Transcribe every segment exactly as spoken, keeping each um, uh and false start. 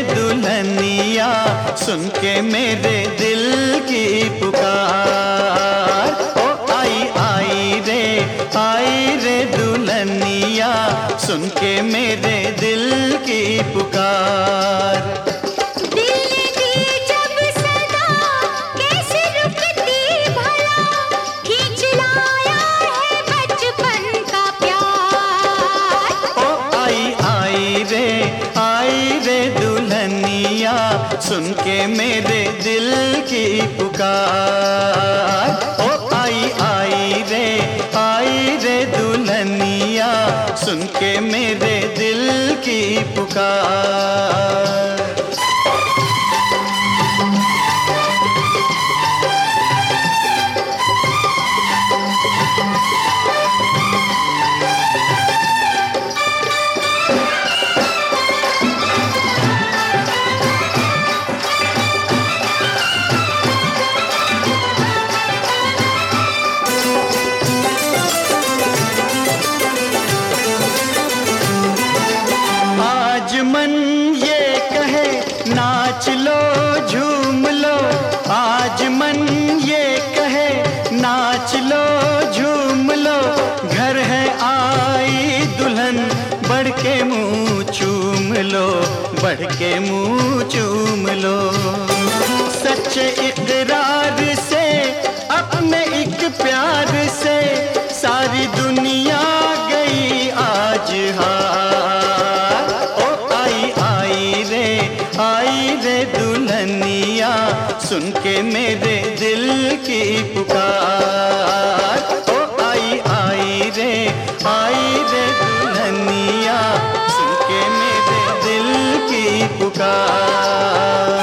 दुल्हनिया सुन के मेरे दिल की पुकार। ओ आई आई रे आई रे दुल्हनिया सुन के मेरे दिल की पुकार। सुन के मेरे दिल की पुकार। ओ आई आई रे आई रे दुल्हनिया सुन के मेरे दिल की पुकार। मन ये कहे नाच लो झूम लो, आज मन ये कहे नाच लो झूम लो, घर है आई दुल्हन बढ़ के मुंह चूम लो, बढ़ के मुंह चूम लो। सच्चे इकरार से अपने एक प्यार से सारी दुनिया गई आज हार। आई रे दुल्हनिया सुन के मेरे दिल की पुकार। ओ आई आई रे आई रे दुल्हनिया सुन के मेरे दिल की पुकार।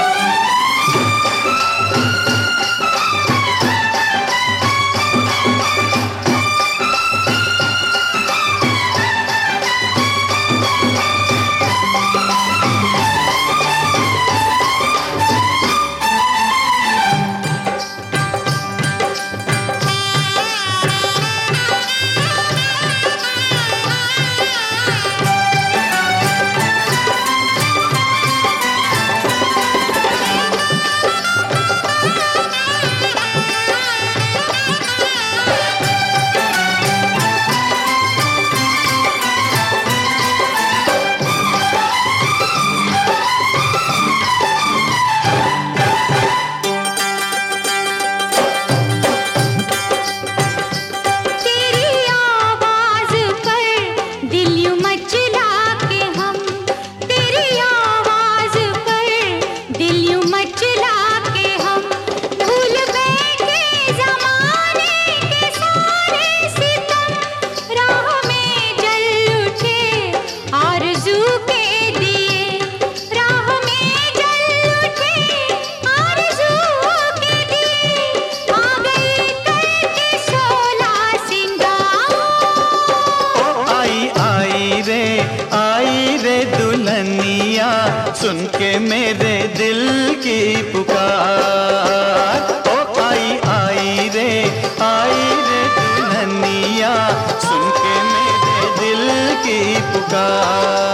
सुन के मेरे दिल की पुकार। ओ आई आई रे आई रे दुल्हनिया सुन के मेरे दिल की पुकार।